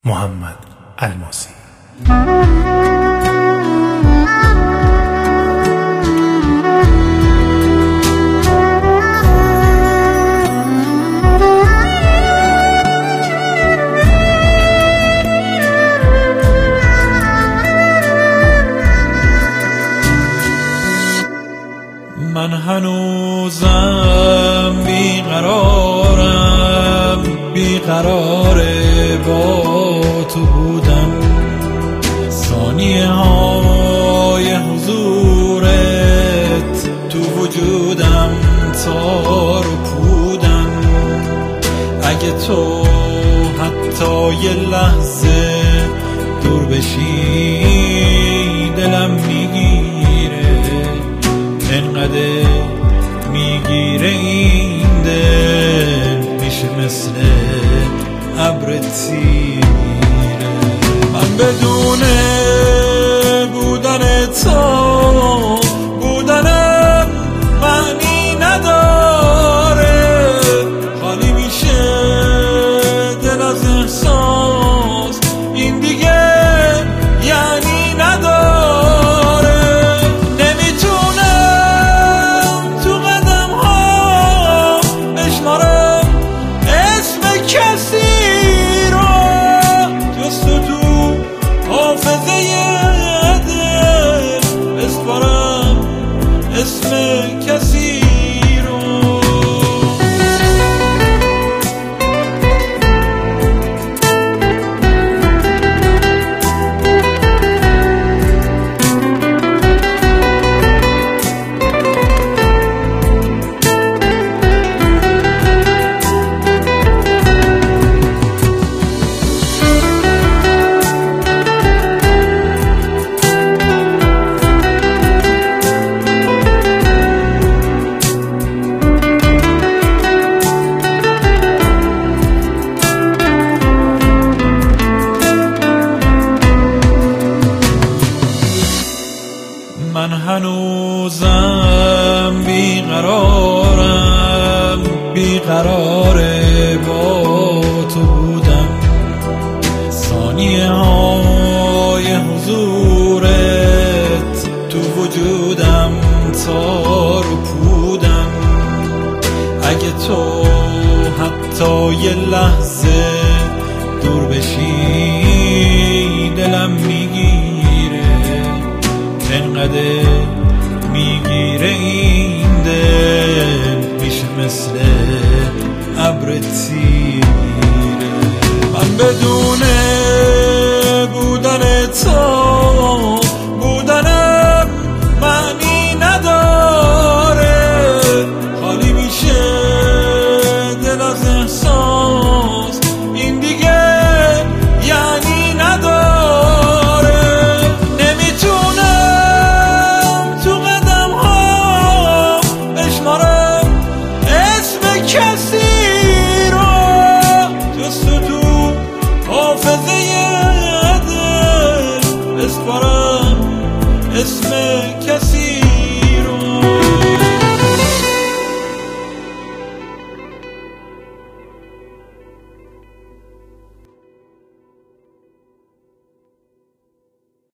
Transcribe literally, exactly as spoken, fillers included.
محمد الماسی. من هنوزم بیقرارم، بیقرار با تو بودم. ثانیه های حضورت تو وجودم تار و پودم. اگه تو حتی یه لحظه دور بشی دلم میگیره، انقدر میگیره این دل میشه مثل ابر تیره. من بدون بودن تو بودنم معنی نداره. خالی میشه دل از احساس، این دیگه یعنی نداره. نمیتونم تو قدم ها بشمارم اسم کسی رو جز تو تو حافظه دل بسپارم اسم کسی رو. من هنوزم بیقرارم، بیقرار با تو بودم. ثانیه های حضورت تو وجودم تار و پودم. اگه تو حتی یه لحظه دور بشی دلم میگیره، انقدر میگیره این دل میشه مثل ابر تیره. من بدون بودن تو بودنم معنی نداره. خالی میشه دل از احساس، این دیگه یعنی نداره. نمیتونم تو قدم ها بشمارم اسم کسی